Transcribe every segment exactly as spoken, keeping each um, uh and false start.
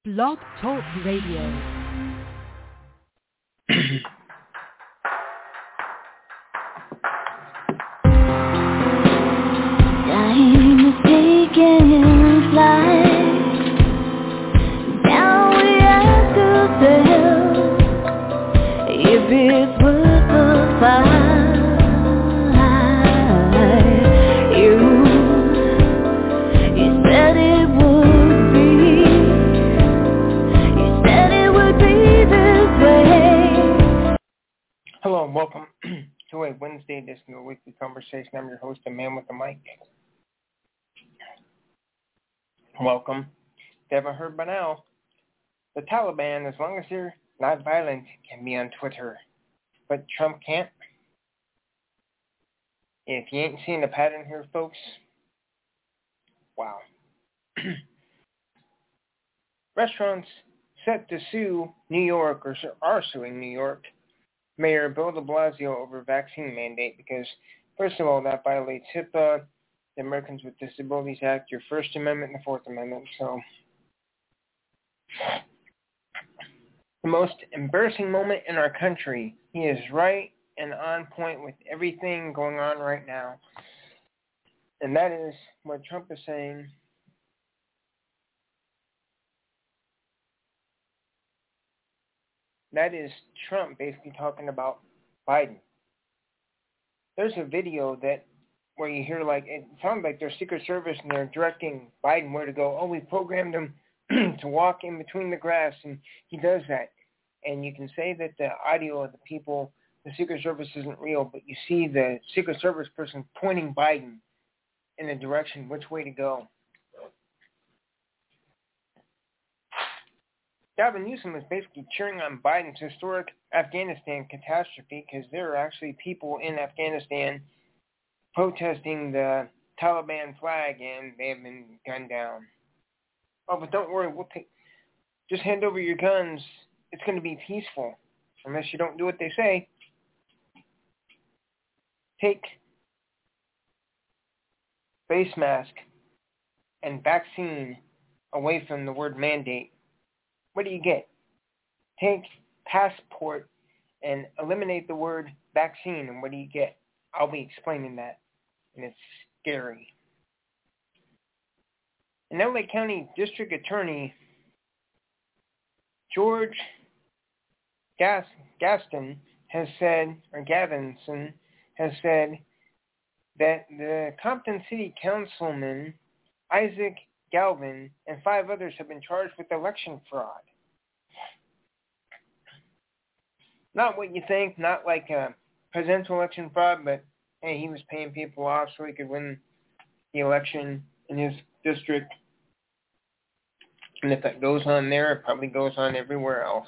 Blog Talk Radio. Time is taking flight. Now we have to tell if it's worth the fight. You, you said it would be. You said it would be this way. Hello and welcome to a Wednesday edition of the Weekly Conversation. I'm your host, the man with the mic. Welcome. If you haven't heard by now, the Taliban, as long as they're not violent, can be on Twitter. But Trump can't. If you ain't seeing the pattern here, folks, wow. Restaurants set to sue New York, or are suing New York, Mayor Bill de Blasio over vaccine mandate because, first of all, that violates HIPAA, the Americans with Disabilities Act, your First Amendment and the Fourth Amendment. So the most embarrassing moment in our country. He is right and on point with everything going on right now. And that is what Trump is saying. That is Trump basically talking about Biden. There's a video that where you hear like, it sounds like their Secret Service and they're directing Biden where to go. Oh, we programmed him to walk in between the grass, and he does that. And you can say that the audio of the people, the Secret Service isn't real, but you see the Secret Service person pointing Biden in a direction which way to go. Gavin Newsom is basically cheering on Biden's historic Afghanistan catastrophe because there are actually people in Afghanistan protesting the Taliban flag, and they have been gunned down. Oh, but don't worry, we'll take. Just hand over your guns. It's going to be peaceful, unless you don't do what they say. Take face mask and vaccine away from the word mandate. What do you get? Take passport and eliminate the word vaccine, and what do you get? I'll be explaining that, and it's scary. An L A County District Attorney, George Gas- Gaston, has said, or Gavinson, has said that the Compton City Councilman, Isaac Galvin, and five others have been charged with election fraud. Not what you think, not like a presidential election fraud, but hey, he was paying people off so he could win the election in his district. And if that goes on there, it probably goes on everywhere else.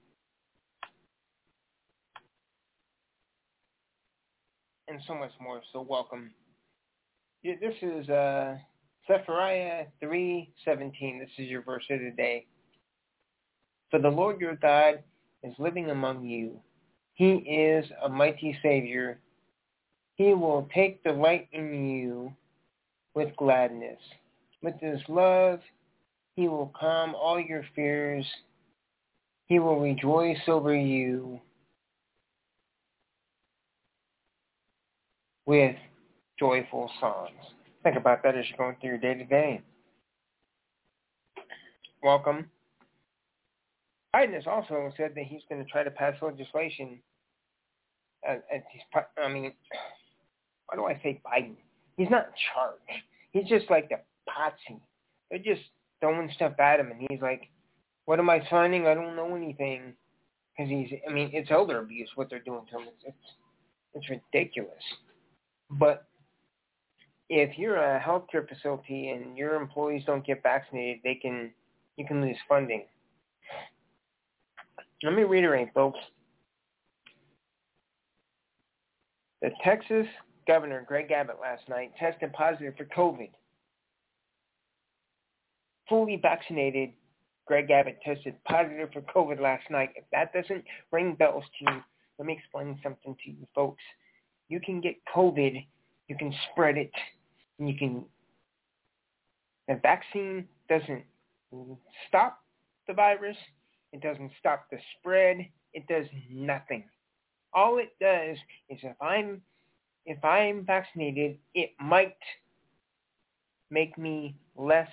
And so much more, so welcome. Yeah, this is uh, Zephaniah three seventeen. This is your verse of the day. For the Lord your God is living among you. He is a mighty Savior. He will take delight in you with gladness. With his love, he will calm all your fears. He will rejoice over you with joyful songs. Think about that as you're going through your day-to-day. Welcome. Biden has also said that he's going to try to pass legislation. Uh, at these, I mean, why do I say Biden? He's not in charge. He's just like the patsy. They're just throwing stuff at him, and he's like, what am I signing? I don't know anything. Because he's, I mean, it's elder abuse, what they're doing to him. It's, it's, it's ridiculous. But if you're a healthcare facility and your employees don't get vaccinated, they can, you can lose funding. Let me reiterate, folks. The Texas Governor Greg Abbott last night tested positive for COVID. Fully vaccinated Greg Abbott tested positive for COVID last night. If that doesn't ring bells to you, let me explain something to you, folks. You can get COVID, you can spread it, and you can. The vaccine doesn't stop the virus. It doesn't stop the spread. It does nothing. All it does is if I'm if I'm vaccinated, it might make me less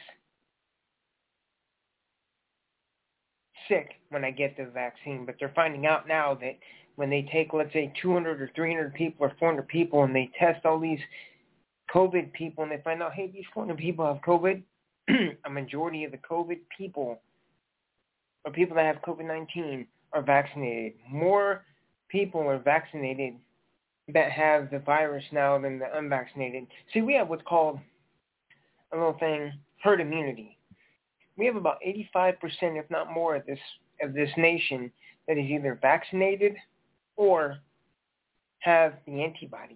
sick when I get the vaccine. But they're finding out now that when they take, let's say, two hundred or three hundred people or four hundred people and they test all these COVID people and they find out, hey, these four hundred people have COVID, a majority of the COVID people or people that have COVID nineteen are vaccinated. More people are vaccinated that have the virus now than the unvaccinated. See, we have what's called a little thing, herd immunity. We have about eighty-five percent, if not more, of this of this nation that is either vaccinated or have the antibodies.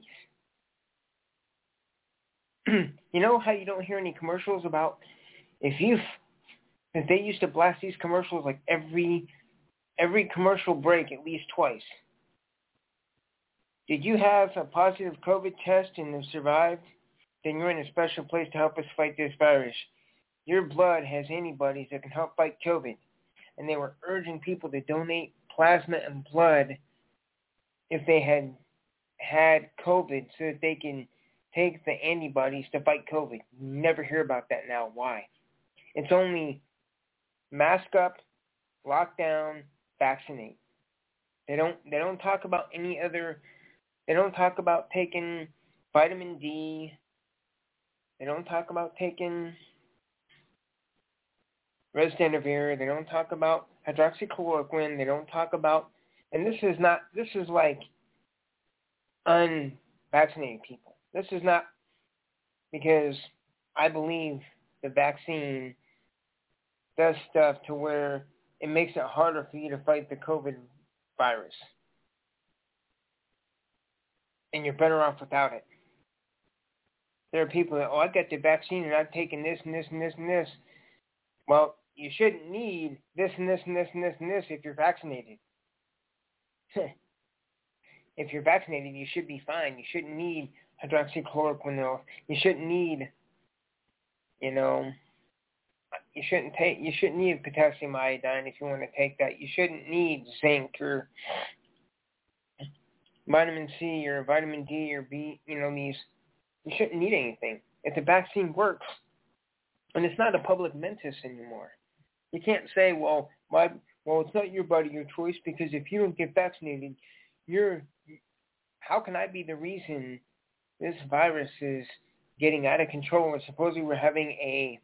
You know how you don't hear any commercials about if you if they used to blast these commercials like every every commercial break at least twice. Did you have a positive COVID test and have survived? Then you're in a special place to help us fight this virus. Your blood has antibodies that can help fight COVID. And they were urging people to donate plasma and blood if they had had COVID so that they can take the antibodies to fight COVID. You never hear about that now. Why? It's only mask up, lock down, vaccinate. They don't they don't talk about any other they don't talk about taking vitamin D. They don't talk about taking Remdesivir. They don't talk about hydroxychloroquine. They don't talk about, and this is not, this is like unvaccinated people. This is not because I believe the vaccine does stuff to where it makes it harder for you to fight the COVID virus. And you're better off without it. There are people that, oh, I got the vaccine and I've taken this and this and this and this. Well, you shouldn't need this and this and this and this and this if you're vaccinated. If you're vaccinated, you should be fine. You shouldn't need hydroxychloroquine. You shouldn't need, you know, you shouldn't take, you shouldn't need potassium iodine if you want to take that. You shouldn't need zinc or vitamin C or vitamin D or B, you know, these. You shouldn't need anything. If the vaccine works, and it's not a public mentis anymore. You can't say, well, my, well, it's not your body, your choice, because if you don't get vaccinated, you're, how can I be the reason this virus is getting out of control and supposedly we're having a,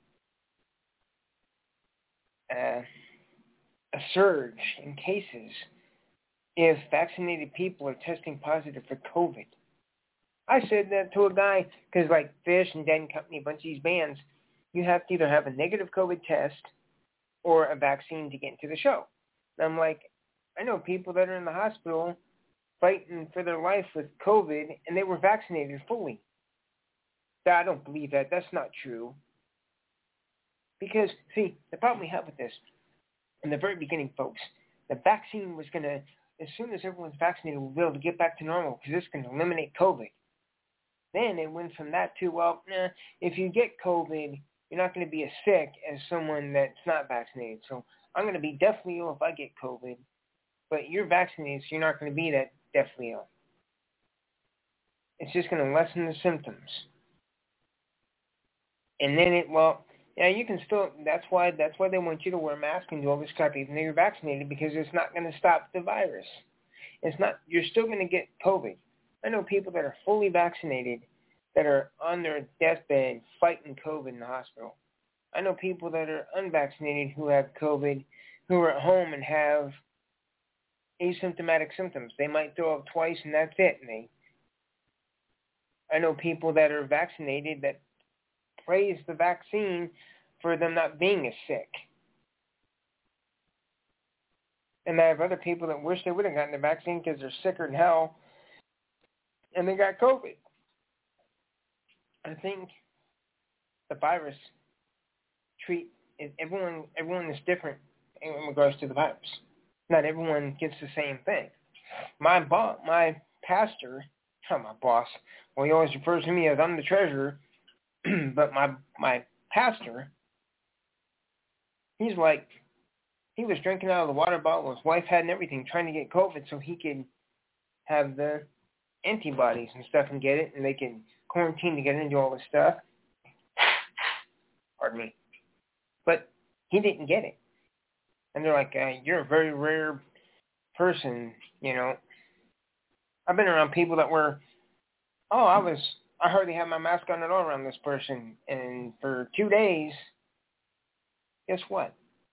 a, a surge in cases if vaccinated people are testing positive for COVID? I said that to a guy, because like Fish and Dead and Company, a bunch of these bands, you have to either have a negative COVID test or a vaccine to get into the show. And I'm like, I know people that are in the hospital fighting for their life with COVID, and they were vaccinated fully. I don't believe that. That's not true. Because, see, the problem we have with this, in the very beginning, folks, the vaccine was going to, as soon as everyone's vaccinated, we'll be able to get back to normal because this can eliminate COVID. Then it went from that to, well, nah, if you get COVID, you're not going to be as sick as someone that's not vaccinated. So I'm going to be deathly ill if I get COVID, but you're vaccinated, so you're not going to be that deathly ill. It's just going to lessen the symptoms. And then it, well, yeah, you can still, that's why that's why they want you to wear a mask and do all this crap even though you're vaccinated, because it's not going to stop the virus. It's not, you're still going to get COVID. I know people that are fully vaccinated that are on their deathbed fighting COVID in the hospital. I know people that are unvaccinated who have COVID who are at home and have asymptomatic symptoms. They might throw up twice and that's it. And they, I know people that are vaccinated that praise the vaccine for them not being as sick. And I have other people that wish they would have gotten the vaccine because they're sicker than hell and they got COVID. I think the virus treat everyone. Everyone is different in regards to the virus. Not everyone gets the same thing. My boss, my pastor, not my boss. Well, he always refers to me as I'm the treasurer, but my my pastor, he's like, he was drinking out of the water bottle his wife had and everything, trying to get COVID so he could have the antibodies and stuff and get it, and they could quarantine to get into all this stuff. Pardon me. But he didn't get it. And they're like, uh, you're a very rare person, you know. I've been around people that were, oh, I was, I hardly had my mask on at all around this person. And for two days, guess what?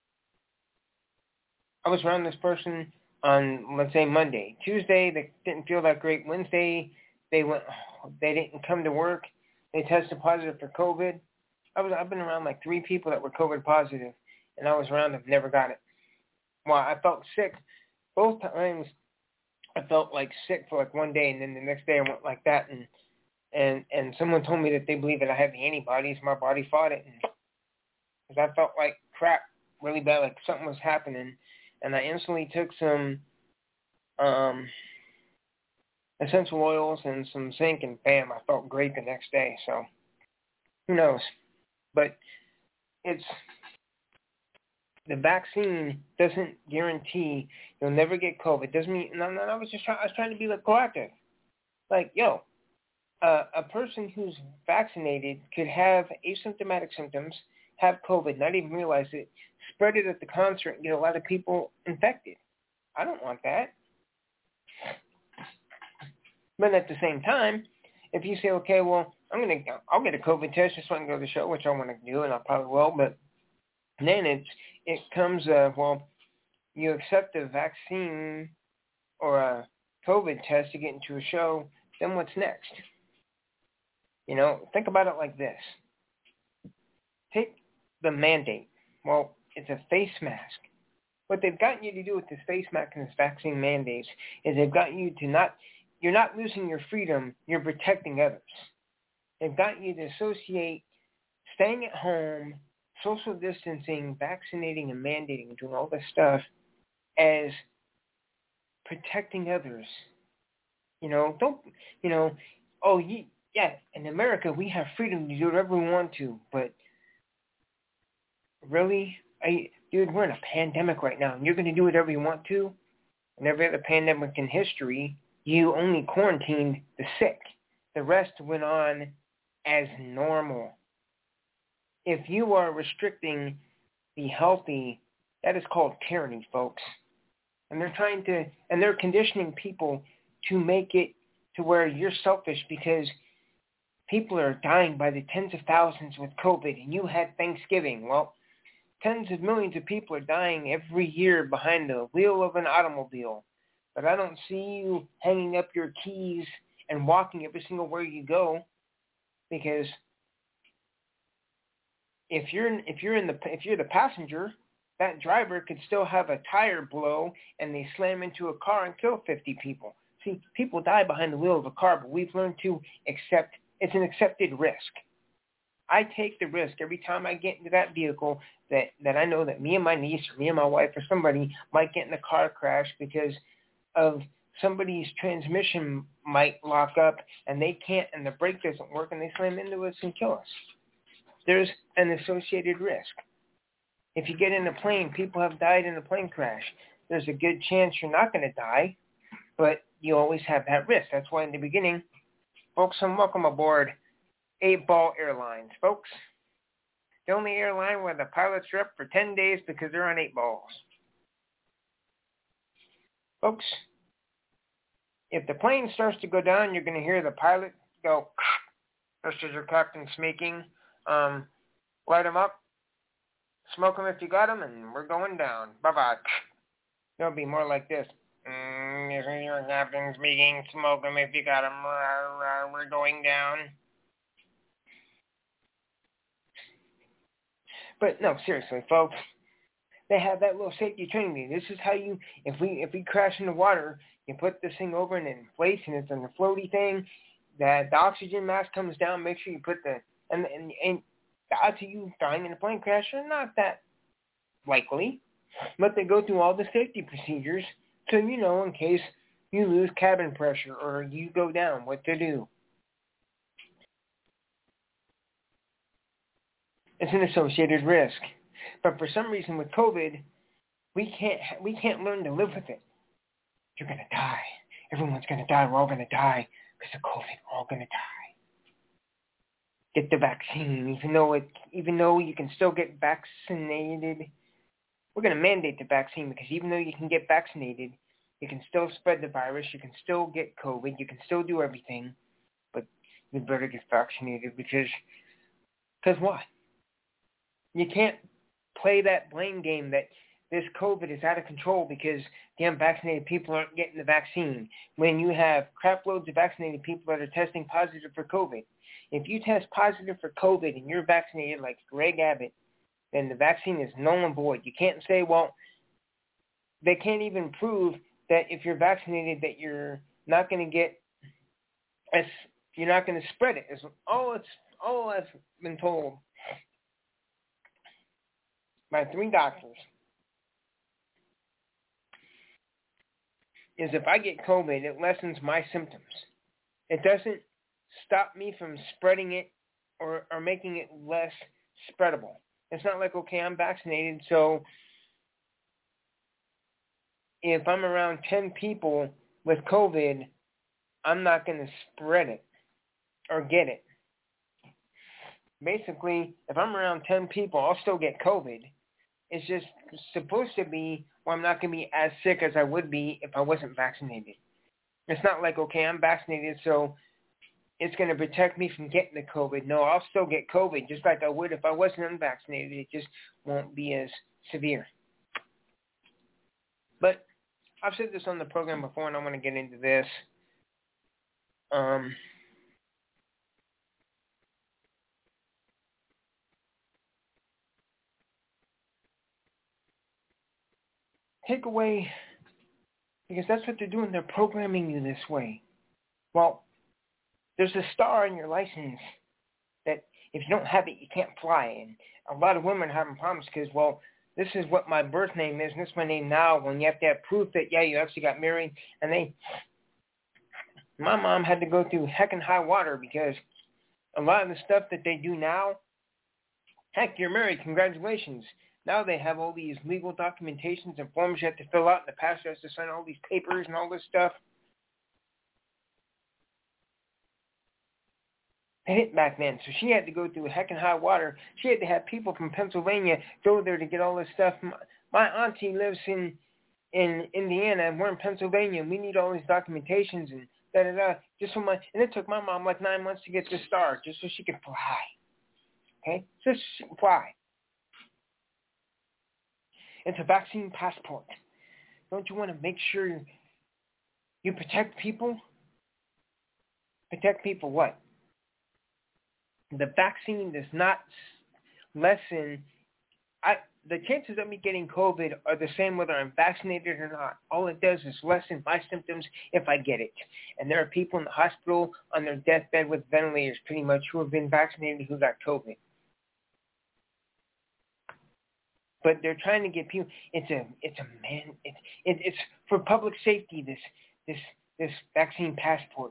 I was around this person on, let's say, Monday. Tuesday, they didn't feel that great. Wednesday, they went, they didn't come to work. They tested positive for COVID. I was, I've been around like three people that were COVID positive, and I was around them, never got it. Well, I felt sick both times. I felt like sick for like one day, and then the next day I went like that, and and and someone told me that they believe that I have the antibodies. My body fought it, because I felt like crap really bad, like something was happening, and I instantly took some um, essential oils and some zinc, and bam, I felt great the next day. So who knows? But it's the vaccine doesn't guarantee you'll never get COVID. Doesn't mean no, no. I was just trying. I was trying to be like proactive. Like, yo, uh, a person who's vaccinated could have asymptomatic symptoms, have COVID, not even realize it, spread it at the concert, and get a lot of people infected. I don't want that. But at the same time, if you say, okay, well, I'm gonna, I'll get a COVID test just so I can go to the show, which I want to do, and I probably will, but then it's, it comes, uh, well, you accept a vaccine or a COVID test to get into a show, then what's next? You know, think about it like this. Take the mandate. Well, it's a face mask. What they've gotten you to do with this face mask and this vaccine mandates is they've got you to not, you're not losing your freedom, you're protecting others. They've got you to associate staying at home, social distancing, vaccinating, and mandating, doing all this stuff as protecting others. You know, don't, you know, oh, you, yeah, in America, we have freedom to do whatever we want to, but really, I, dude, we're in a pandemic right now, and you're going to do whatever you want to? And every other pandemic in history, you only quarantined the sick. The rest went on as normal. If you are restricting the healthy, that is called tyranny, folks. And they're trying to, and they're conditioning people to make it to where you're selfish because people are dying by the tens of thousands with COVID, and you had Thanksgiving. Well, tens of millions of people are dying every year behind the wheel of an automobile. But I don't see you hanging up your keys and walking every single where you go, because if you're if you're in the if you're the passenger, that driver could still have a tire blow and they slam into a car and kill fifty people. See, people die behind the wheel of a car, but we've learned to accept. It's an accepted risk. I take the risk every time I get into that vehicle that, that I know that me and my niece or me and my wife or somebody might get in a car crash because of somebody's transmission might lock up and they can't, and the brake doesn't work and they slam into us and kill us. There's an associated risk. If you get in a plane, people have died in a plane crash. There's a good chance you're not going to die, but you always have that risk. That's why in the beginning, folks, and welcome aboard Eight Ball Airlines. Folks, the only airline where the pilots are up for ten days because they're on eight balls. Folks, if the plane starts to go down, you're going to hear the pilot go, this is your captain speaking. Um, light them up, smoke them if you got them, and we're going down. Bye-bye. It'll be more like this. Mm, this is your captain speaking. Smoke them if you got them. We're going down. But no, seriously, folks, they have that little safety training. This is how you, if we if we crash in the water, you put this thing over and it inflates, and it's on the floaty thing. That the oxygen mask comes down. Make sure you put the and and, and the odds of you dying in a plane crash are not that likely, but they go through all the safety procedures, so you know in case you lose cabin pressure or you go down, what to do. It's an associated risk. But for some reason with COVID, We can't we can't learn to live with it. You're going to die. Everyone's going to die. We're all going to die because of COVID. We're all going to die. Get the vaccine, even though it, even though you can still get vaccinated. We're going to mandate the vaccine because even though you can get vaccinated, you can still spread the virus. You can still get COVID. You can still do everything, but you better get vaccinated because, because what? You can't play that blame game that this COVID is out of control because the unvaccinated people aren't getting the vaccine. When you have crap loads of vaccinated people that are testing positive for COVID. If you test positive for COVID and you're vaccinated like Greg Abbott, then the vaccine is null and void. You can't say, well, they can't even prove that if you're vaccinated that you're not going to get, as you're not going to spread it. It's all it's all I've been told by three doctors is if I get COVID, it lessens my symptoms. It doesn't stop me from spreading it or, or making it less spreadable. It's not like, okay, I'm vaccinated, so if I'm around ten people with COVID, I'm not going to spread it or get it. Basically, if I'm around ten people, I'll still get COVID. It's just supposed to be, well, I'm not going to be as sick as I would be if I wasn't vaccinated. It's not like, okay, I'm vaccinated, so it's going to protect me from getting the COVID. No, I'll still get COVID just like I would if I wasn't unvaccinated. It just won't be as severe. But I've said this on the program before, and I want to get into this. Um, take away, because that's what they're doing. They're programming you this way. Well, there's a star on your license that if you don't have it, you can't fly. And a lot of women are having problems because, well, this is what my birth name is, and this is my name now. When you have to have proof that, yeah, you actually got married. And they, my mom had to go through heck and high water because a lot of the stuff that they do now, heck, you're married, congratulations. Now they have all these legal documentations and forms you have to fill out, and the pastor has to sign all these papers and all this stuff. They didn't back then, so she had to go through heck and high water. She had to have people from Pennsylvania go there to get all this stuff. My, my auntie lives in in Indiana, and we're in Pennsylvania, and we need all these documentations and da da da. Just for my, and it took my mom like nine months to get this star, just so she could fly. Okay, just so she can fly. It's a vaccine passport. Don't you want to make sure you protect people? Protect people what? The vaccine does not lessen. I, the chances of me getting COVID are the same whether I'm vaccinated or not. All it does is lessen my symptoms if I get it. And there are people in the hospital on their deathbed with ventilators pretty much who have been vaccinated who got COVID. But they're trying to get people. It's a, it's a man. It's, it, it's for public safety. This, this, this vaccine passport.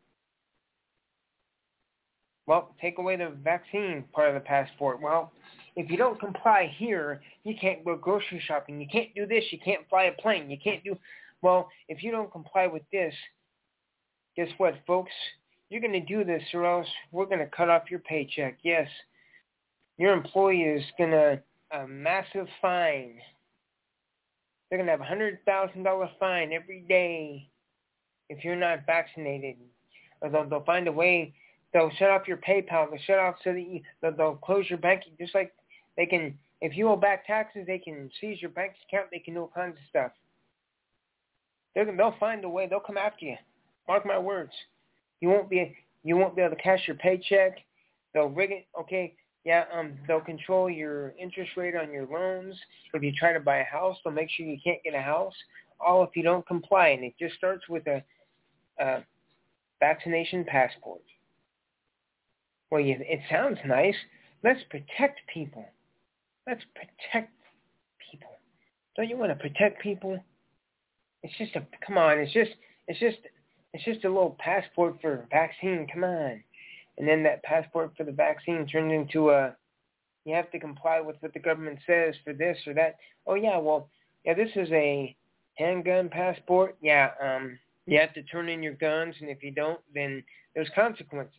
Well, take away the vaccine part of the passport. Well, if you don't comply here, you can't go grocery shopping. You can't do this. You can't fly a plane. You can't do. Well, if you don't comply with this, guess what, folks? You're going to do this, or else we're going to cut off your paycheck. Yes, your employee is going to. A massive fine. They're going to have a one hundred thousand dollars fine every day if you're not vaccinated. Or they'll, they'll find a way. They'll shut off your PayPal. They'll shut off so that you, they'll, they'll close your bank. Just like they can, if you owe back taxes, they can seize your bank account. They can do all kinds of stuff. They're, they'll find a way. They'll come after you. Mark my words. You won't be, you won't be able to cash your paycheck. They'll rig it. Okay. Yeah, um, they'll control your interest rate on your loans. If you try to buy a house, they'll make sure you can't get a house. All if you don't comply. And it just starts with a, a vaccination passport. Well, you, it sounds nice. Let's protect people. Let's protect people. Don't you want to protect people? It's just a, come on, it's just, it's just, it's just a little passport for a vaccine. Come on. And then that passport for the vaccine turns into a, you have to comply with what the government says for this or that. Oh, yeah, well, yeah, this is a handgun passport. Yeah, um, you have to turn in your guns, and if you don't, then there's consequences.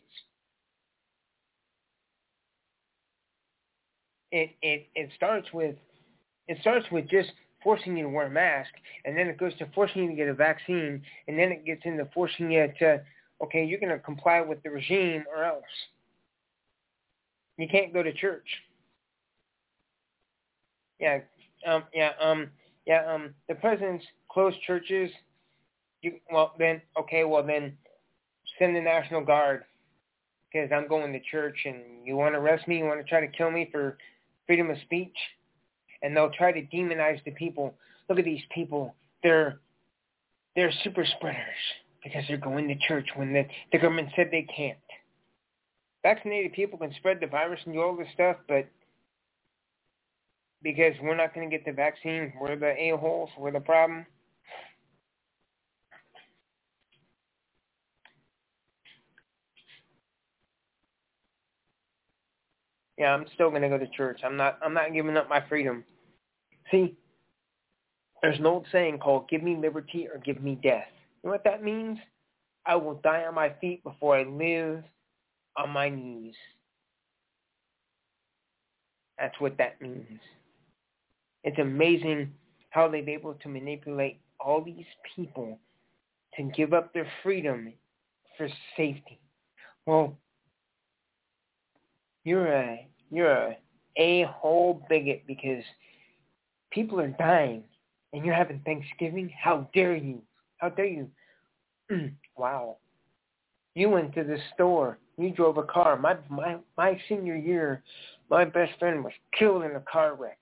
It it it starts with it starts with just forcing you to wear a mask, and then it goes to forcing you to get a vaccine, and then it gets into forcing you to, okay, you're going to comply with the regime or else. You can't go to church. Yeah, um, yeah, um, yeah, um, the president's closed churches. You, well, then, okay, well, then send the National Guard because I'm going to church, and you want to arrest me? You want to try to kill me for freedom of speech? And they'll try to demonize the people. Look at these people. They're they're super spreaders because they're going to church when the, the government said they can't. Vaccinated people can spread the virus and do all this stuff, but because we're not going to get the vaccine, we're the a-holes, we're the problem. Yeah, I'm still going to go to church. I'm not I'm not giving up my freedom. See, there's an old saying called, give me liberty or give me death. You know what that means? I will die on my feet before I live on my knees. That's what that means. It's amazing how they've been able to manipulate all these people to give up their freedom for safety. Well, you're a you're a a-hole bigot because people are dying and you're having Thanksgiving? How dare you? How dare you? Wow. You went to the store. You drove a car. My my my senior year, my best friend was killed in a car wreck.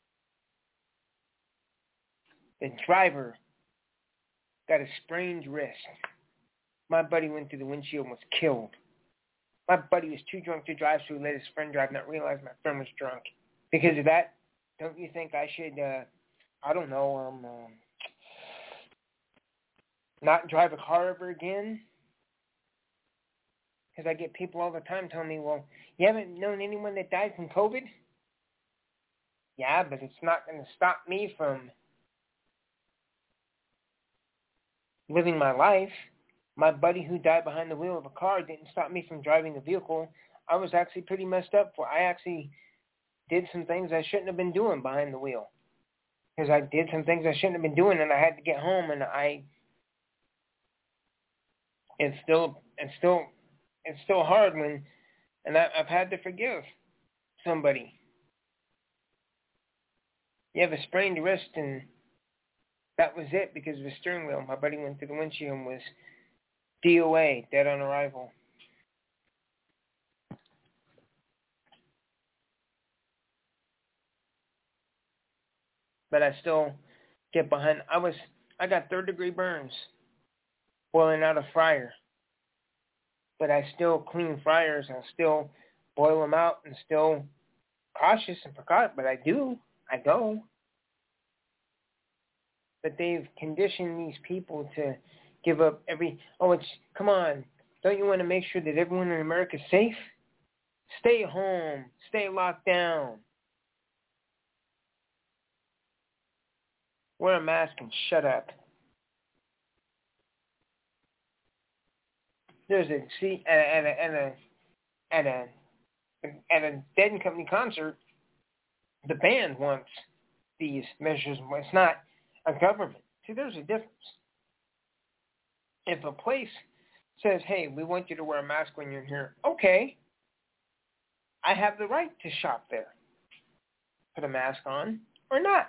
The driver got a sprained wrist. My buddy went through the windshield and was killed. My buddy was too drunk to drive, so he let his friend drive, not realize my friend was drunk. Because of that, don't you think I should, uh, I don't know, um, uh, not drive a car ever again? Because I get people all the time telling me, well, you haven't known anyone that died from COVID? Yeah, but it's not going to stop me from living my life. My buddy who died behind the wheel of a car didn't stop me from driving a vehicle. I was actually pretty messed up for. I actually did some things I shouldn't have been doing behind the wheel. Because I did some things I shouldn't have been doing, and I had to get home, and I. It's still, it's still, it's still hard when, and I, I've had to forgive somebody. You have a sprained wrist, and that was it because of the steering wheel. My buddy went through the windshield and was D O A, dead on arrival. But I still get behind. I was, I got third degree burns boiling out a fryer. But I still clean fryers and still boil them out and still cautious and precautious. But I do. I go. But they've conditioned these people to give up every, oh, it's, come on. Don't you want to make sure that everyone in America is safe? Stay home. Stay locked down. Wear a mask and shut up. There's a, see, at a, at a, at a, at a, at a Dead and Company concert, the band wants these measures. It's not a government. See, there's a difference. If a place says, hey, we want you to wear a mask when you're here, okay, I have the right to shop there. Put a mask on or not.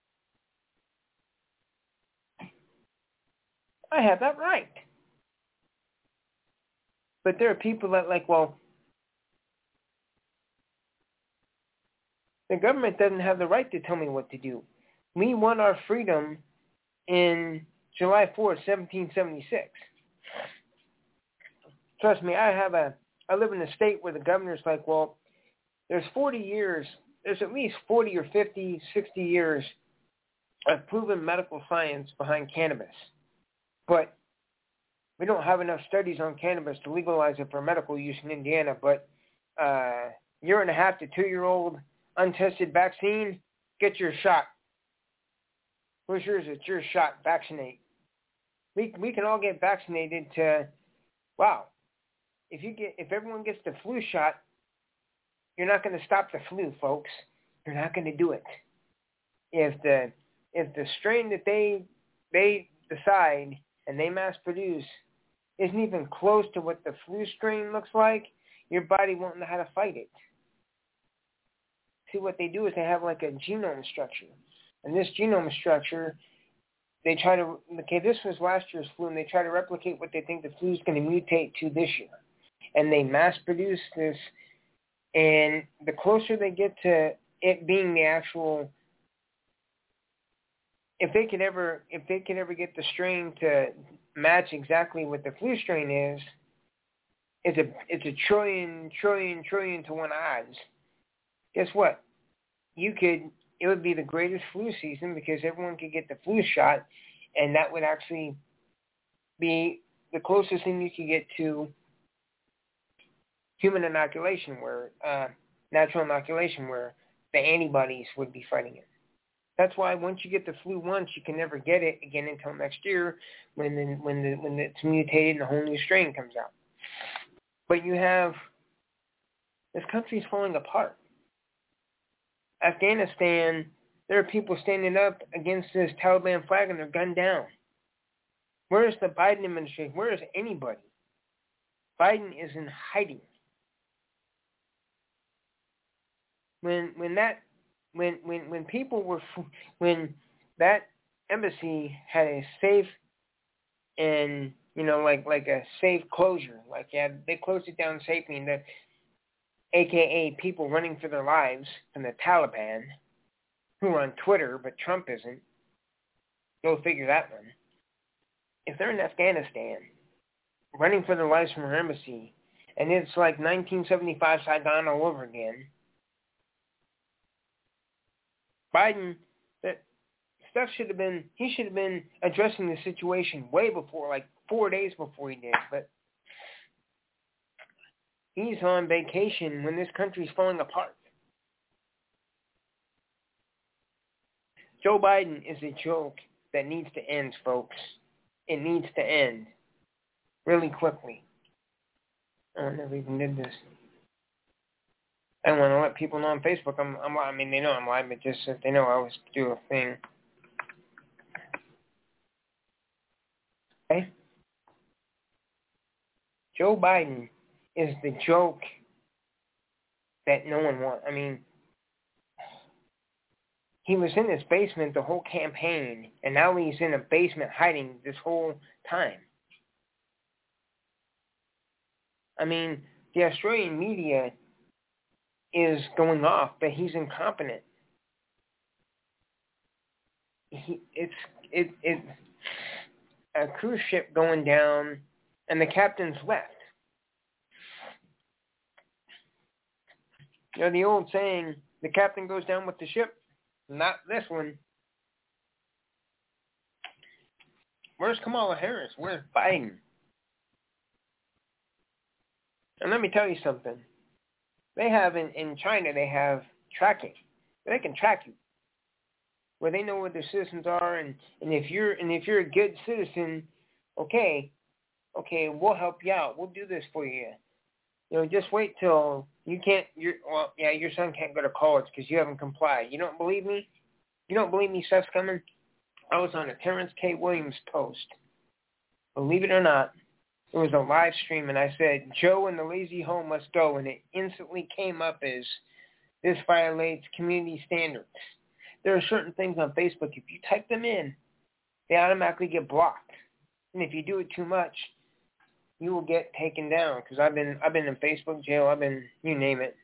I have that right. But there are people that like, well, the government doesn't have the right to tell me what to do. We won our freedom in July fourth, seventeen seventy-six. Trust me, I have a, I live in a state where the governor's like, well, there's forty years, there's at least forty or fifty, sixty years of proven medical science behind cannabis. But we don't have enough studies on cannabis to legalize it for medical use in Indiana. But uh, year and a half to two-year-old untested vaccine, get your shot. Where's yours? It's your shot. Vaccinate. We we can all get vaccinated to, wow. If you get if everyone gets the flu shot, you're not going to stop the flu, folks. You're not going to do it. If the if the strain that they they decide and they mass produce isn't even close to what the flu strain looks like, your body won't know how to fight it. See, what they do is they have like a genome structure. And this genome structure, they try to, okay, this was last year's flu, and they try to replicate what they think the flu is going to mutate to this year. And they mass produce this, and the closer they get to it being the actual, if they could ever, if they could ever get the strain to match exactly what the flu strain is, it's a, it's a trillion, trillion, trillion to one odds. Guess what? You could, it would be the greatest flu season because everyone could get the flu shot, and that would actually be the closest thing you could get to human inoculation, where uh, natural inoculation, where the antibodies would be fighting it. That's why once you get the flu once, you can never get it again until next year when the, when the, when it's mutated and a whole new strain comes out. But you have, this country's falling apart. Afghanistan, there are people standing up against this Taliban flag and they're gunned down. Where is the Biden administration? Where is anybody? Biden is in hiding. When when that when when when people were when that embassy had a safe and you know like like a safe closure, like yeah they closed it down safely, and that A K A people running for their lives from the Taliban, who are on Twitter, but Trump isn't. Go figure that one. If they're in Afghanistan, running for their lives from our embassy, and it's like nineteen seventy-five Saigon all over again, Biden, that stuff should have been, he should have been addressing the situation way before, like four days before he did, but he's on vacation when this country's falling apart. Joe Biden is a joke that needs to end, folks. It needs to end really quickly. I never even did this. I want to let people know on Facebook I'm, I'm I mean, they know I'm live, but just if they know I always do a thing. Okay? Joe Biden is the joke that no one wants. I mean, he was in his basement the whole campaign, and now he's in a basement hiding this whole time. I mean, the Australian media is going off, but he's incompetent. He, it's it it a cruise ship going down, and the captain's left. You know the old saying, the captain goes down with the ship? Not this one. Where's Kamala Harris? Where's Biden? And let me tell you something. They have, in, in China, they have tracking. They can track you, where they know where their citizens are, and, and if you're and if you're a good citizen, okay, okay, we'll help you out. We'll do this for you. You know, just wait till you can't. Your well, yeah, your son can't go to college because you haven't complied. You don't believe me? You don't believe me? Stuff's coming. I was on a Terrence K. Williams post. Believe it or not, it was a live stream, and I said, Joe and the lazy hoe must go, and it instantly came up as this violates community standards. There are certain things on Facebook, if you type them in, they automatically get blocked. And if you do it too much, you will get taken down, because I've been I've been in Facebook jail, I've been, you name it.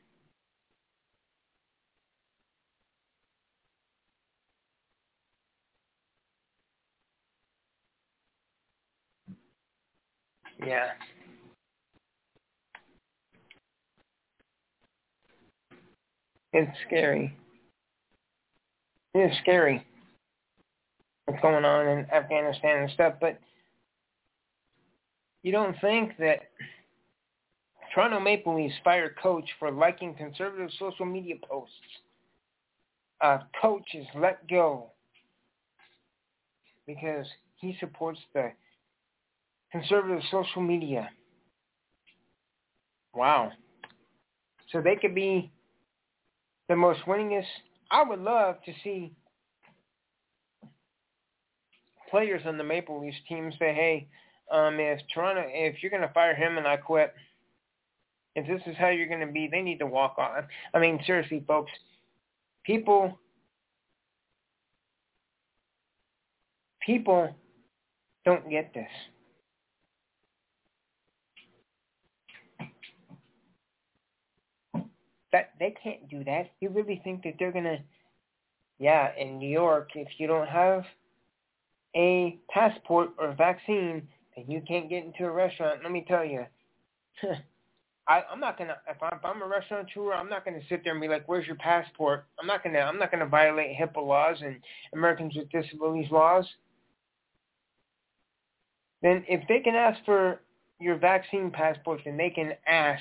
Yeah. It's scary. It is scary what's going on in Afghanistan and stuff, but you don't think that Toronto Maple Leafs fired coach for liking conservative social media posts. Uh, coach is let go because he supports the conservative social media. Wow. So they could be the most winningest. I would love to see players on the Maple Leafs team say, hey, um, if Toronto, if you're going to fire him and I quit, if this is how you're going to be, they need to walk on. I mean, seriously, folks, people, people don't get this. That they can't do that. You really think that they're going to, yeah, in New York, if you don't have a passport or a vaccine, then you can't get into a restaurant. Let me tell you, I, I'm not gonna. If I'm, if I'm a restaurateur, I'm not gonna sit there and be like, "Where's your passport?" I'm not gonna. I'm not gonna violate HIPAA laws and Americans with Disabilities laws. Then, if they can ask for your vaccine passport, then they can ask.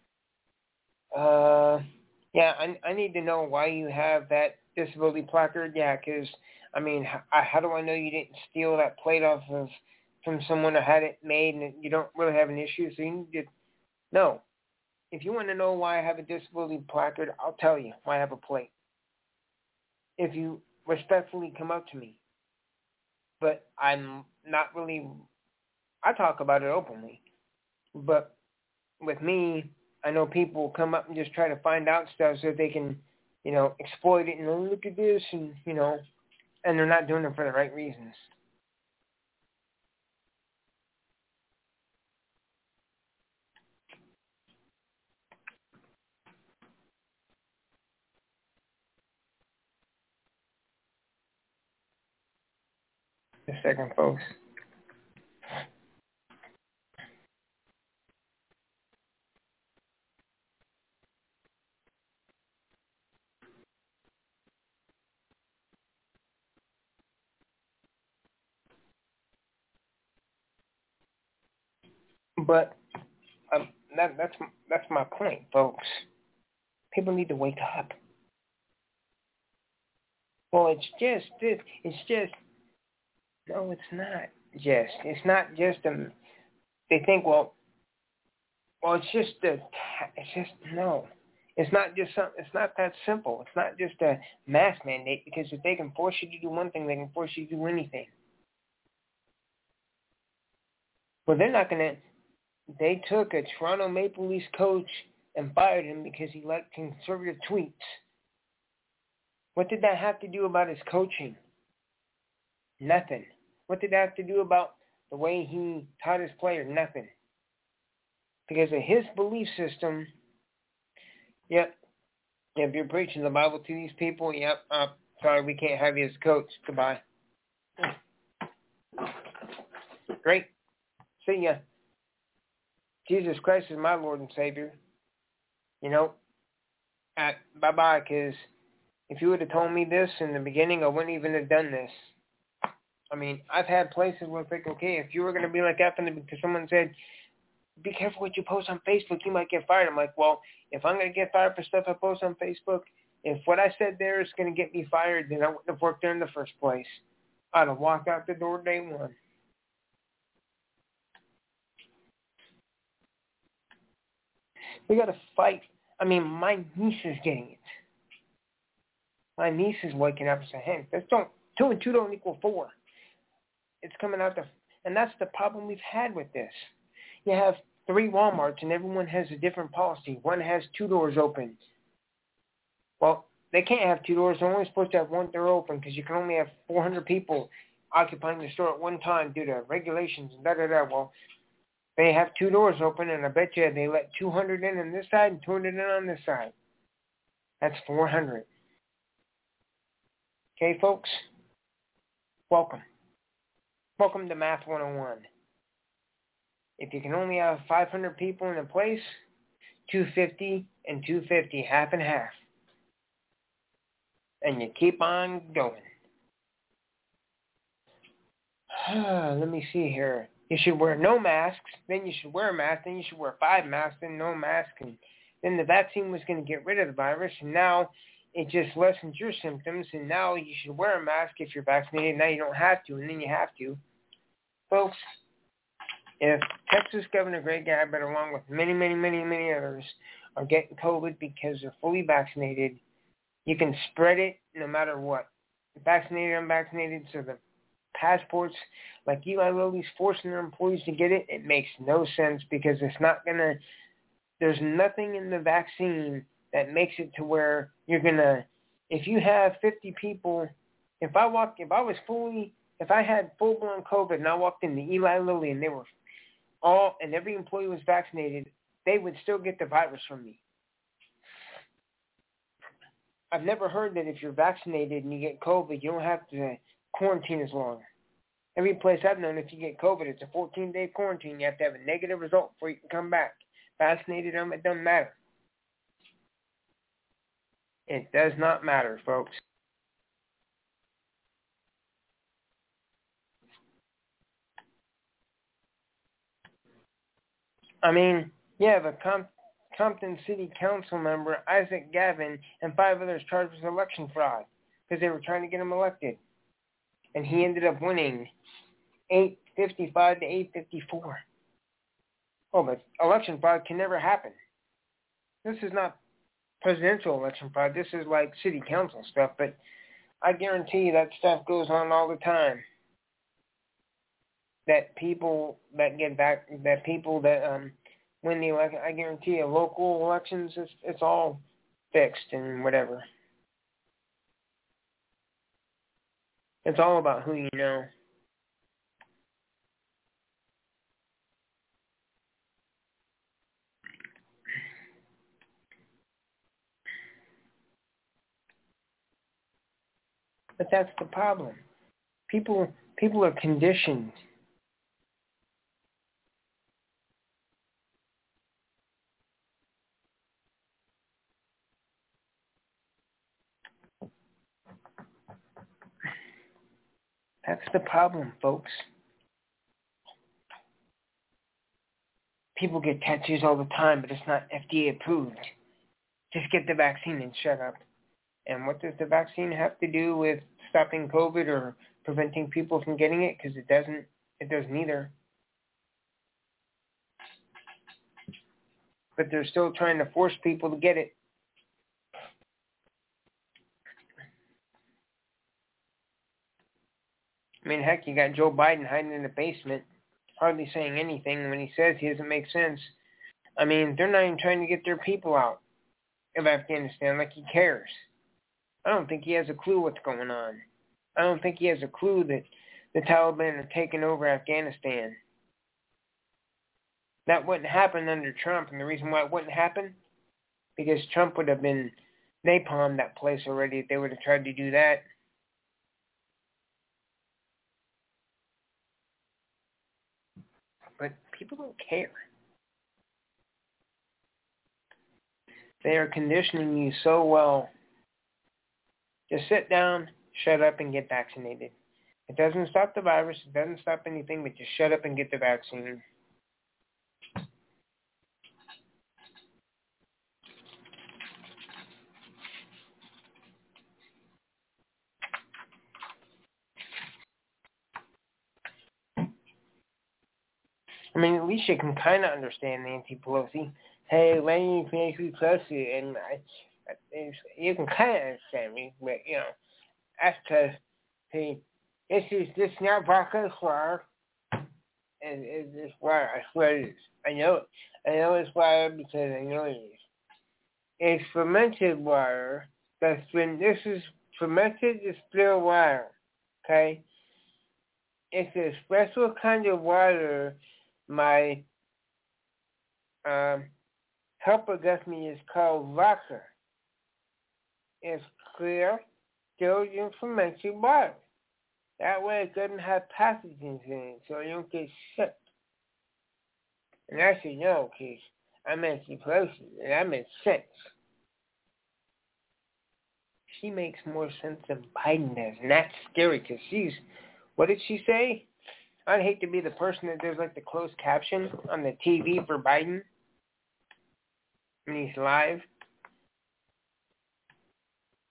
Uh, yeah, I, I need to know why you have that disability placard. Yeah, because I mean, how, how do I know you didn't steal that plate off of from someone who had it made and you don't really have an issue? So you need to know. If you want to know why I have a disability placard, I'll tell you why I have a plate. If you respectfully come up to me. But I'm not really, I talk about it openly. But with me, I know people come up and just try to find out stuff so they can, you know, exploit it and oh, look at this and, you know, and they're not doing it for the right reasons. Just a second, folks. But um, that, that's that's my point, folks. People need to wake up. Well, it's just this. It's just no. It's not just. It's not just a. They think, well, well, it's just a. It's just no. It's not just some. It's not that simple. It's not just a mask mandate because if they can force you to do one thing, they can force you to do anything. Well, they're not going to. They took a Toronto Maple Leafs coach and fired him because he liked conservative tweets. What did that have to do about his coaching? Nothing. What did that have to do about the way he taught his players? Nothing. Because of his belief system, yep, if you're preaching the Bible to these people, yep, uh, sorry, we can't have you as coach. Goodbye. Great. See ya. Jesus Christ is my Lord and Savior. You know, at, bye-bye, because if you would have told me this in the beginning, I wouldn't even have done this. I mean, I've had places where it's like, okay, if you were going to be like that, because someone said, be careful what you post on Facebook, you might get fired. I'm like, well, if I'm going to get fired for stuff I post on Facebook, if what I said there is going to get me fired, then I wouldn't have worked there in the first place. I'd have walked out the door day one. We got to fight. I mean, my niece is getting it. My niece is waking up and saying, hey, that's don't, two and two don't equal four. It's coming out the, and that's the problem we've had with this. You have three Walmarts and everyone has a different policy. One has two doors open. Well, they can't have two doors. They're only supposed to have one door open because you can only have four hundred people occupying the store at one time due to regulations and da-da-da. Well, they have two doors open, and I bet you they let two hundred in on this side and two hundred in on this side. That's four hundred. Okay, folks? Welcome. Welcome to Math one oh one. If you can only have five hundred people in a place, two hundred fifty and two hundred fifty, half and half. And you keep on going. Let me see here. You should wear no masks, then you should wear a mask, then you should wear five masks, then no mask, and then the vaccine was going to get rid of the virus, and now it just lessens your symptoms, and now you should wear a mask if you're vaccinated. Now you don't have to, and then you have to. Folks, if Texas Governor Greg Abbott, along with many, many, many, many others, are getting COVID because they're fully vaccinated, you can spread it no matter what. Vaccinated, unvaccinated, so the passports, like Eli Lilly's forcing their employees to get it, it makes no sense because it's not going to, there's nothing in the vaccine that makes it to where you're going to, if you have fifty people, if I walk, if I was fully, if I had full-blown COVID and I walked into Eli Lilly and they were all, and every employee was vaccinated, they would still get the virus from me. I've never heard that if you're vaccinated and you get COVID, you don't have to quarantine as long. Every place I've known, if you get COVID, it's a fourteen-day quarantine. You have to have a negative result before you can come back. Vaccinated, um, it doesn't matter. It does not matter, folks. I mean, yeah, the Com- Compton City Council member, Isaac Gavin, and five others charged with election fraud because they were trying to get him elected. And he ended up winning eight fifty-five to eight fifty-four. Oh, but election fraud can never happen. This is not presidential election fraud. This is like city council stuff, but I guarantee you that stuff goes on all the time. That people that get back, that people that um, win the election, I guarantee you, local elections, it's, it's all fixed and whatever. It's all about who you know. But that's the problem. People, people are conditioned. That's the problem, folks. People get tattoos all the time, but it's not F D A approved. Just get the vaccine and shut up. And what does the vaccine have to do with stopping COVID or preventing people from getting it? Because it doesn't. It does neither. But they're still trying to force people to get it. I mean, heck, you got Joe Biden hiding in the basement, hardly saying anything. When he says he doesn't make sense. I mean, they're not even trying to get their people out of Afghanistan like he cares. I don't think he has a clue what's going on. I don't think he has a clue that the Taliban are taking over Afghanistan. That wouldn't happen under Trump, and the reason why it wouldn't happen, because Trump would have been napalmed that place already if they would have tried to do that. But people don't care. They are conditioning you so well. Just sit down, shut up, and get vaccinated. It doesn't stop the virus. It doesn't stop anything, but just shut up and get the vaccine. I mean, at least you can kind of understand Nancy Pelosi. Hey, my name is Nancy Pelosi, and I, I, you can kind of understand me, but, you know, that's because, see, this is this not broccoli flour, and it's this flour. I swear it is. I know it. I know it's flour because I know it is. It's fermented water that's been, this is fermented distilled water, okay? It's a special kind of water my um, helper got me is called vodka. It's clear, diluted fermented water. That way it doesn't have pathogens in it, so you don't get sick. And I said, no, because I'm Nancy Pelosi, and I'm in sense. She makes more sense than Biden does, and that's scary, because she's, what did she say? I'd hate to be the person that does like the closed caption on the T V for Biden when he's live.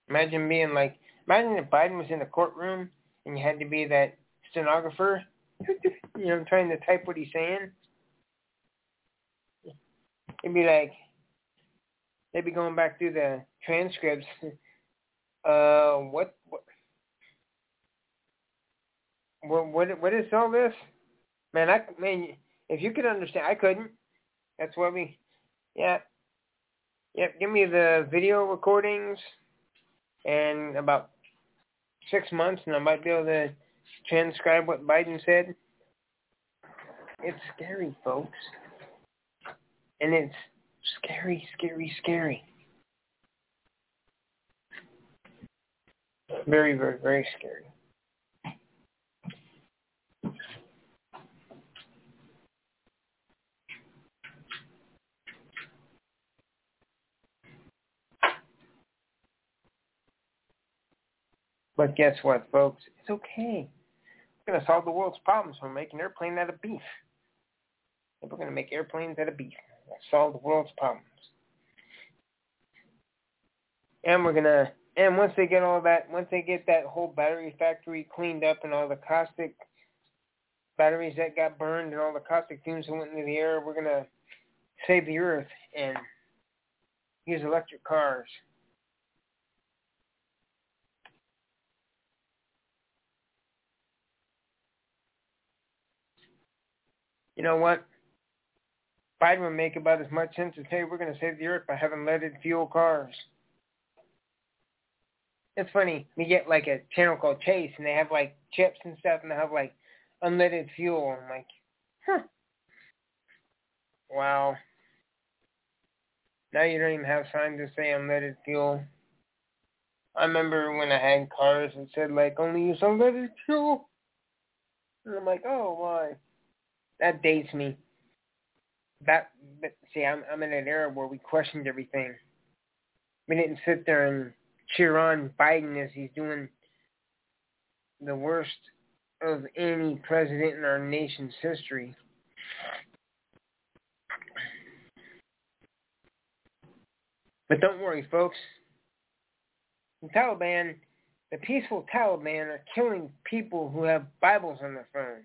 Imagine being like, imagine if Biden was in the courtroom and you had to be that stenographer, you know, trying to type what he's saying. It'd be like, they'd be going back through the transcripts. Uh, what, what, what, what, what is all this? Man, I, man, if you could understand, I couldn't. That's why we, yeah, yep. Give me the video recordings, and about six months, and I might be able to transcribe what Biden said. It's scary, folks, and it's scary, scary, scary. Very, very, very scary. But guess what, folks? It's okay. We're going to solve the world's problems by making an airplane out of beef. And we're going to make airplanes out of beef. We'll solve the world's problems. And we're going to, and once they get all that, once they get that whole battery factory cleaned up and all the caustic batteries that got burned and all the caustic fumes that went into the air, we're going to save the earth and use electric cars. You know what? Biden would make about as much sense as, hey, we're going to save the earth by having leaded fuel cars. It's funny. We get like a channel called Chase, and they have like chips and stuff, and they have like unleaded fuel. I'm like, huh. Wow. Now you don't even have signs to say unleaded fuel. I remember when I had cars that said like only use unleaded fuel. And I'm like, oh my. That dates me. That see, I'm I'm in an era where we questioned everything. We didn't sit there and cheer on Biden as he's doing the worst of any president in our nation's history. But don't worry, folks. The Taliban, the peaceful Taliban, are killing people who have Bibles on their phone.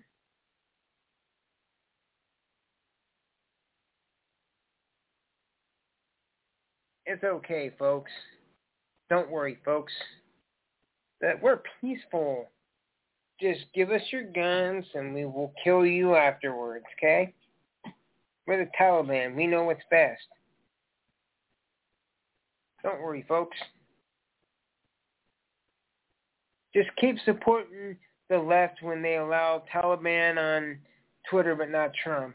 It's okay, folks. Don't worry, folks. That we're peaceful. Just give us your guns and we will kill you afterwards, okay? We're the Taliban. We know what's best. Don't worry, folks. Just keep supporting the left when they allow Taliban on Twitter but not Trump.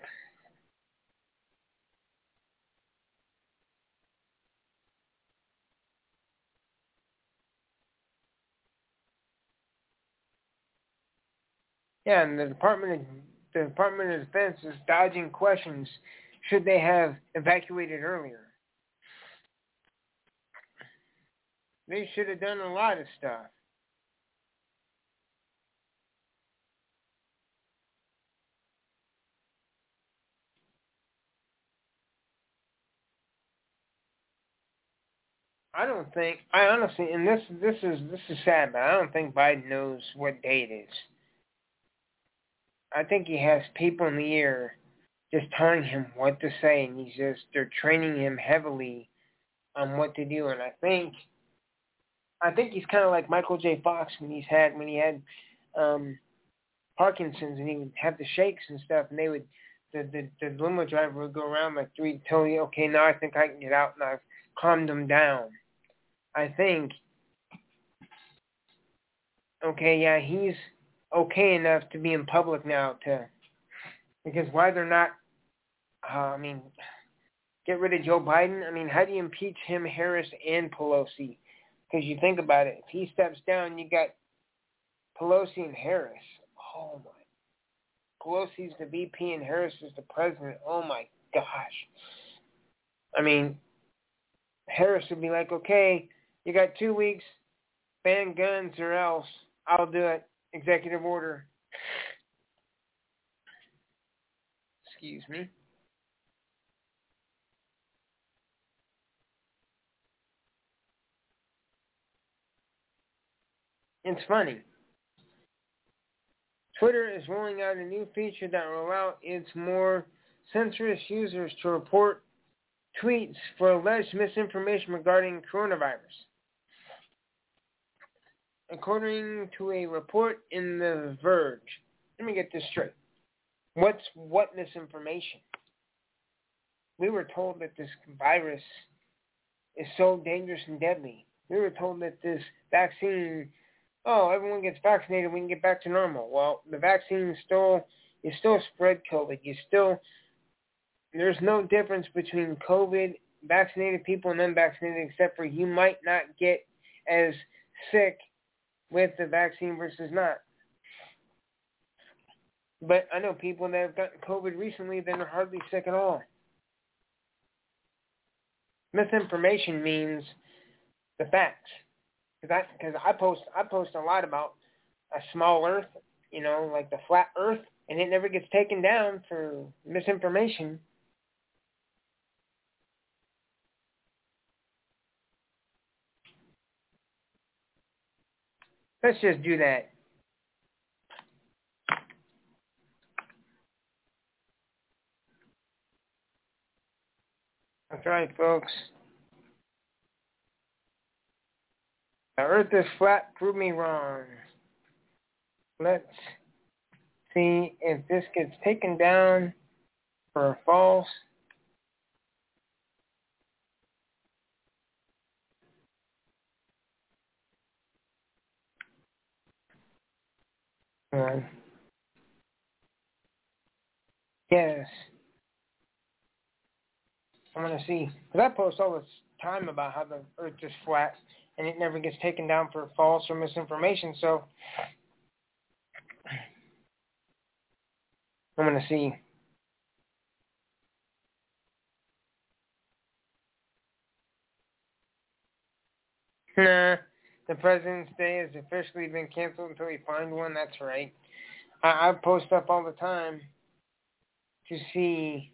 Yeah, and the Department of the Department of Defense is dodging questions. Should they have evacuated earlier? They should have done a lot of stuff. I don't think I honestly, and this this is this is sad, but I don't think Biden knows what day it is. I think he has people in the ear just telling him what to say, and he's just they're training him heavily on what to do. And I think I think he's kind of like Michael J. Fox when he's had when he had um, Parkinson's, and he would have the shakes and stuff, and they would the, the the limo driver would go around like three, tell you, okay, now I think I can get out, and I've calmed him down. I think, okay, yeah, he's okay enough to be in public now to, because why they're not, uh, I mean, get rid of Joe Biden? I mean, how do you impeach him, Harris, and Pelosi? Because you think about it, if he steps down, you got Pelosi and Harris. Oh, my. Pelosi's the V P and Harris is the president. Oh, my gosh. I mean, Harris would be like, okay, you got two weeks, ban guns or else. I'll do it. Executive order. Excuse me. It's funny. Twitter is rolling out a new feature that will allow its more censorious users to report tweets for alleged misinformation regarding coronavirus. According to a report in The Verge, let me get this straight. What's what misinformation? We were told that this virus is so dangerous and deadly. We were told that this vaccine, oh, everyone gets vaccinated, we can get back to normal. Well, the vaccine still, you still spread COVID. You still, there's no difference between COVID, vaccinated people and unvaccinated, except for you might not get as sick with the vaccine versus not. But I know people that have gotten COVID recently that are hardly sick at all. Misinformation means the facts. Because I, cause I post I post a lot about a small Earth, you know, like the flat Earth, and it never gets taken down for misinformation. Let's just do that. That's right, folks. The Earth is flat. Prove me wrong. Let's see if this gets taken down for false. Uh, yes. I'm going to see. Because I post all this time about how the Earth is flat and it never gets taken down for false or misinformation. So I'm going to see. Nah, the President's Day has officially been canceled until we find one. That's right. I, I post up all the time to see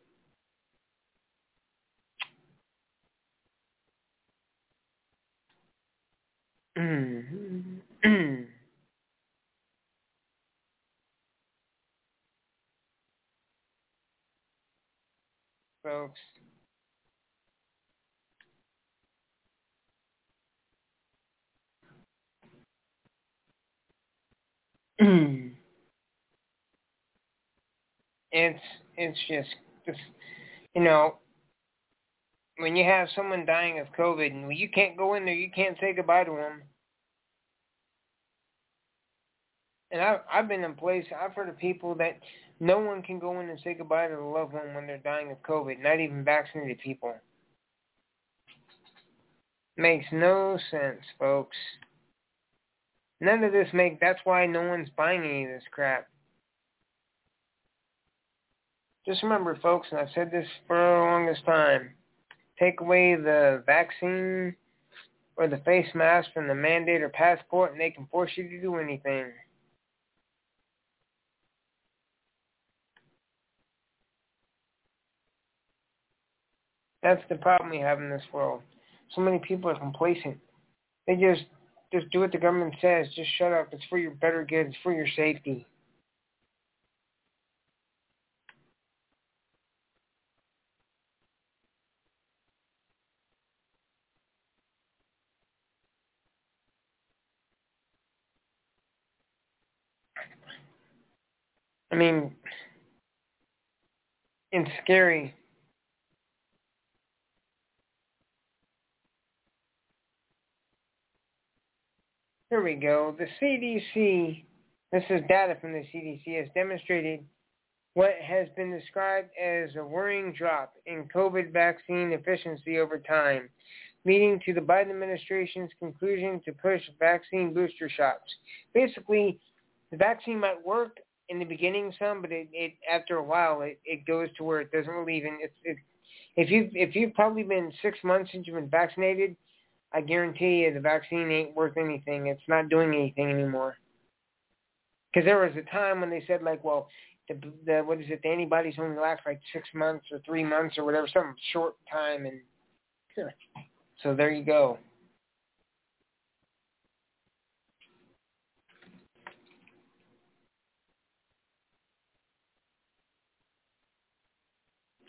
folks. it's it's just, just you know, when you have someone dying of COVID and you can't go in there, you can't say goodbye to them. And I, I've been in place, I've heard of people that no one can go in and say goodbye to a loved one when they're dying of COVID, not even vaccinated people. Makes no sense, folks. None of this make, that's why no one's buying any of this crap. Just remember, folks, and I've said this for the longest time, take away the vaccine or the face mask from the mandate or passport and they can force you to do anything. That's the problem we have in this world. So many people are complacent. They just just do what the government says. Just shut up. It's for your better good. It's for your safety. I mean, it's scary. Here we go. The C D C, this is data from the C D C, has demonstrated what has been described as a worrying drop in COVID vaccine efficiency over time, leading to the Biden administration's conclusion to push vaccine booster shots. Basically, the vaccine might work in the beginning some, but it, it after a while it, it goes to where it doesn't really even. It's, it, if you if you've probably been six months since you've been vaccinated, I guarantee you the vaccine ain't worth anything. It's not doing anything anymore. Because there was a time when they said like, well, the, the what is it? The antibodies only last like six months or three months or whatever, some short time, and so there you go.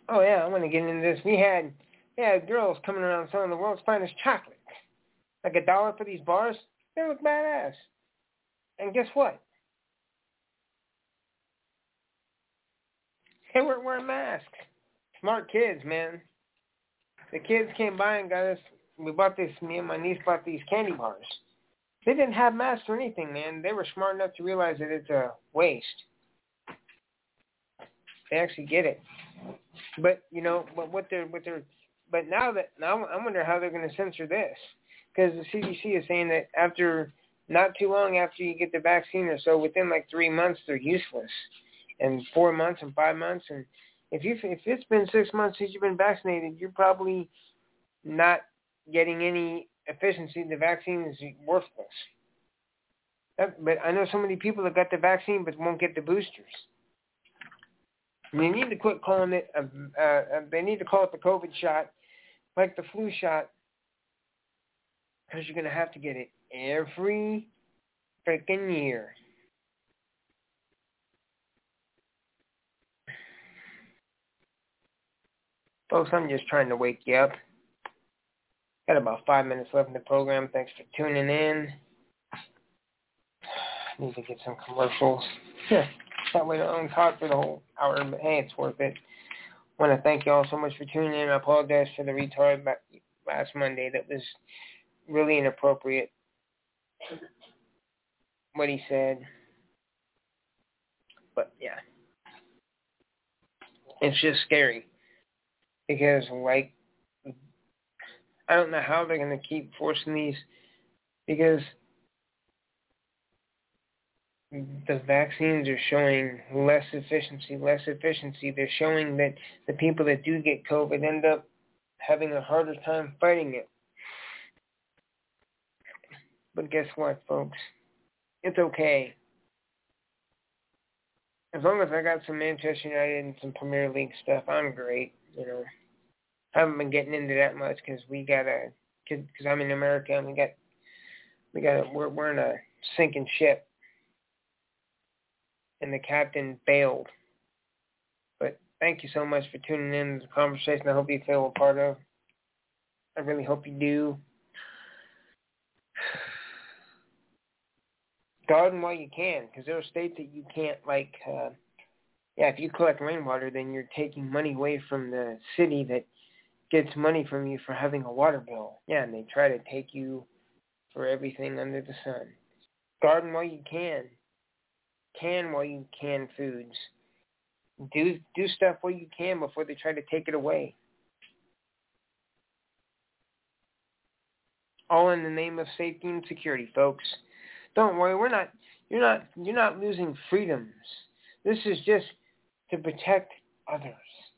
Oh yeah, I want to get into this. We had we had girls coming around selling the world's finest chocolate, like a dollar for these bars. They look badass. And guess what? They weren't wearing masks. Smart kids, man. The kids came by and got us. We bought this. Me and my niece bought these candy bars. They didn't have masks or anything, man. They were smart enough to realize that it's a waste. They actually get it. But you know, but what they're what they're. But now that now I wonder how they're going to censor this, because the C D C is saying that after not too long after you get the vaccine or so, within like three months they're useless, and four months and five months, and if you if it's been six months since you've been vaccinated, you're probably not getting any efficiency. The vaccine is worthless. That, but I know so many people that got the vaccine but won't get the boosters. And they need to quit calling it. A, uh, uh, they need to call it the COVID shot, like the flu shot, because you're going to have to get it every freaking year. Folks, I'm just trying to wake you up. Got about five minutes left in the program. Thanks for tuning in. Need to get some commercials. Yeah, that way I don't talk for the whole hour, but hey, it's worth it. I want to thank you all so much for tuning in. I apologize for the retard last Monday. That was really inappropriate, what he said. But, yeah. It's just scary. Because, like, I don't know how they're going to keep forcing these, because the vaccines are showing less efficiency, less efficiency. They're showing that the people that do get COVID end up having a harder time fighting it. But guess what, folks? It's okay. As long as I got some Manchester United and some Premier League stuff, I'm great, you know. I haven't been getting into that much because we got a, because I'm in America and we got, we got a, we're, we're in a sinking ship. And the captain bailed. But thank you so much for tuning in to the conversation. I hope you feel a part of. I really hope you do. Garden while you can, because there are states that you can't, like, uh, yeah, if you collect rainwater, then you're taking money away from the city that gets money from you for having a water bill. Yeah, and they try to take you for everything under the sun. Garden while you can. Can while you can foods. Do do stuff while you can before they try to take it away. All in the name of safety and security, folks. Don't worry, we're not you're not you're not losing freedoms. This is just to protect others.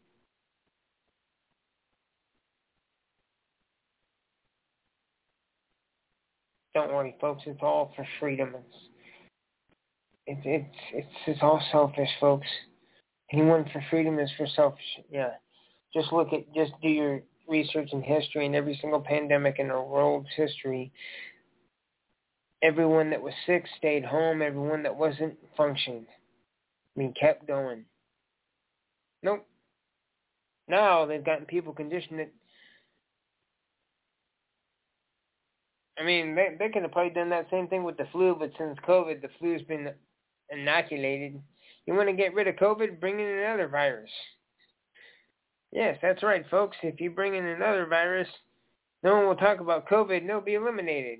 Don't worry, folks, it's all for freedom. It's It's it's it's it's all selfish, folks. Anyone for freedom is for selfish. Yeah, just look at just do your research in history, and every single pandemic in the world's history. Everyone that was sick stayed home. Everyone that wasn't functioned. I mean, kept going. Nope. Now they've gotten people conditioned that. I mean, they they could have probably done that same thing with the flu, but since COVID, the flu's been inoculated. You want to get rid of COVID? Bring in another virus. Yes, that's right, folks. If you bring in another virus, no one will talk about COVID and it'll be eliminated.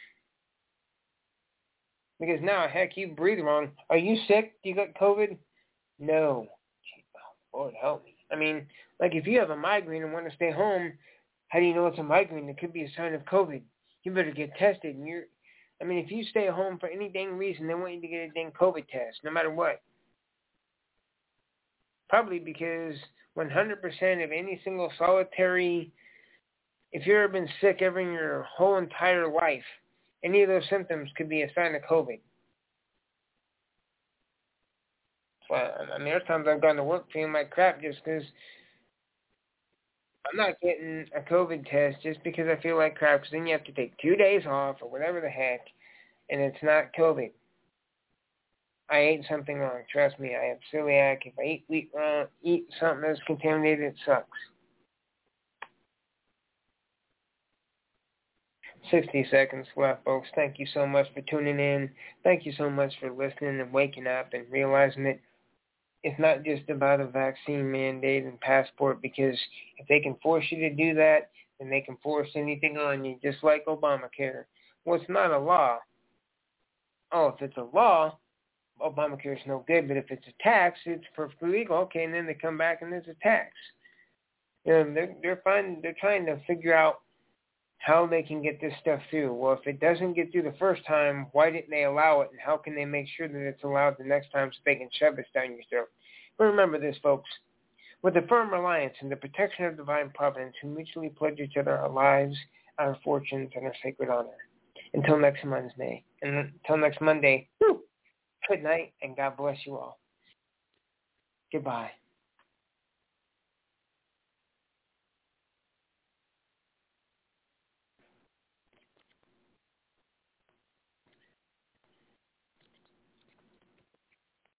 Because now, heck, you breathe wrong. Are you sick? Do you got COVID? No. Oh, Lord help me. I mean, like if you have a migraine and want to stay home, how do you know it's a migraine? It could be a sign of COVID. You better get tested. And you're, I mean, if you stay home for any dang reason, they want you to get a dang COVID test, no matter what. Probably because one hundred percent of any single solitary, if you've ever been sick ever in your whole entire life, any of those symptoms could be a sign of COVID. Well, I mean, there's times I've gone to work feeling like crap just because I'm not getting a COVID test just because I feel like crap, because then you have to take two days off or whatever the heck, and it's not COVID. I ate something wrong. Trust me, I have celiac. If I eat wheat wrong, eat something that's contaminated, it sucks. sixty seconds left, folks. Thank you so much for tuning in. Thank you so much for listening and waking up and realizing that it's not just about a vaccine mandate and passport, because if they can force you to do that, then they can force anything on you, just like Obamacare. Well, it's not a law. Oh, if it's a law, Obamacare is no good, but if it's a tax, it's perfectly legal. Okay, and then they come back and there's a tax. You know, they're they're finding, they're trying to figure out how they can get this stuff through. Well, if it doesn't get through the first time, why didn't they allow it, and how can they make sure that it's allowed the next time so they can shove this down your throat? But remember this, folks. With a firm reliance in the protection of divine providence, we mutually pledge each other our lives, our fortunes, and our sacred honor. Until next Monday, and until next Monday, whew, good night, and God bless you all. Goodbye.